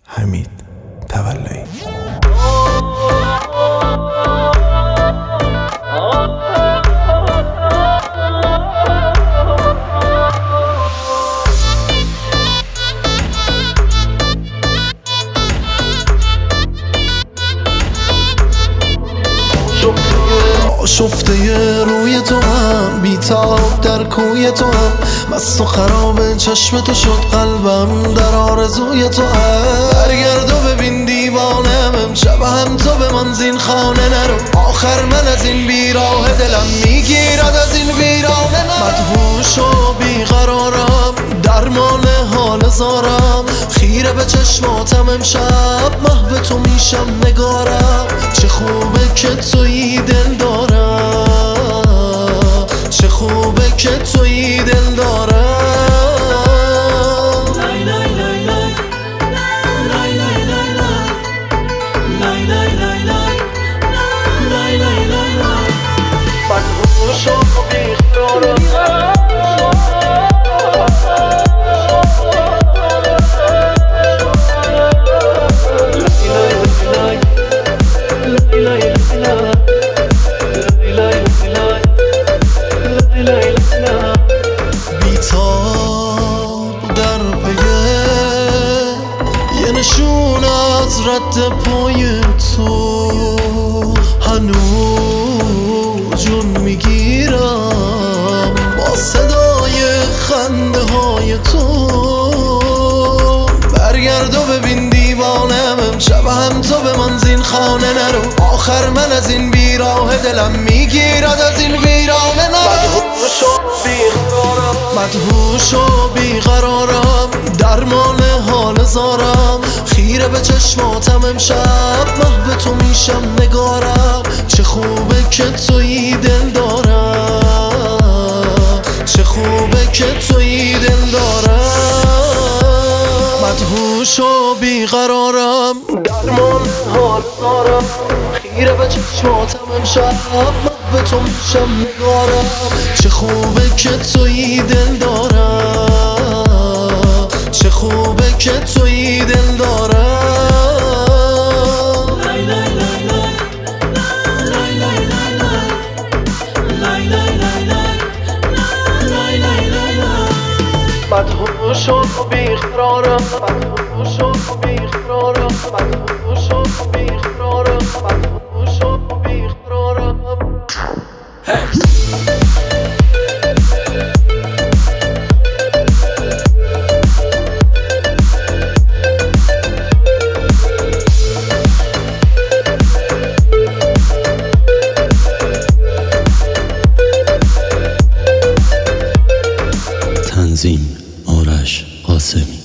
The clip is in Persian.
حمید تولایی. شفته روی تو هم بیتاب در کوی تو هم مست و خراب چشم تو شد قلبم در آرزوی تو هم. برگرد و ببین دیوانم امشب هم تو به من زین خانه نرو. آخر من از این بیراه دلم میگیرد از این ویرانه نرو. مدهوش و بیقرارم درمان حال زارم خیره به چشماتم امشب محو تو میشم نگارم. چه خوبه که تویی دل دارم چه خوبه که تویی دل دارم. مدهوش و بیقرارم بیتاب در پیه یه نشون از رد پای تو هنوز جون میگیرم با صدای خنده های تو. برگرد و ببین دیوانم امشب هم تو به من زین خانه نرو. آخر من از این بیراه دلم میگیرد از این ویرانه نرو. مدهوش و بیقرارم درمان حال زارم خیره به چشماتم امشب محو تو میشم نگارم. چه خوبه که تویی دل دارم چه خوبه که تویی دل دارم. مدهوش و بیقرارم درمان حال زارم خیره به چشماتم امشب محو تو میشم نگارم. چه خوبه که تویی دل دارم چه خوبه که تویی دل دارم. مدهوش و بیقرارم مدهوش و بیقرارم مدهوش و بیقرارم مدهوش و بیقرارم. تنظیم آرش قاسمی.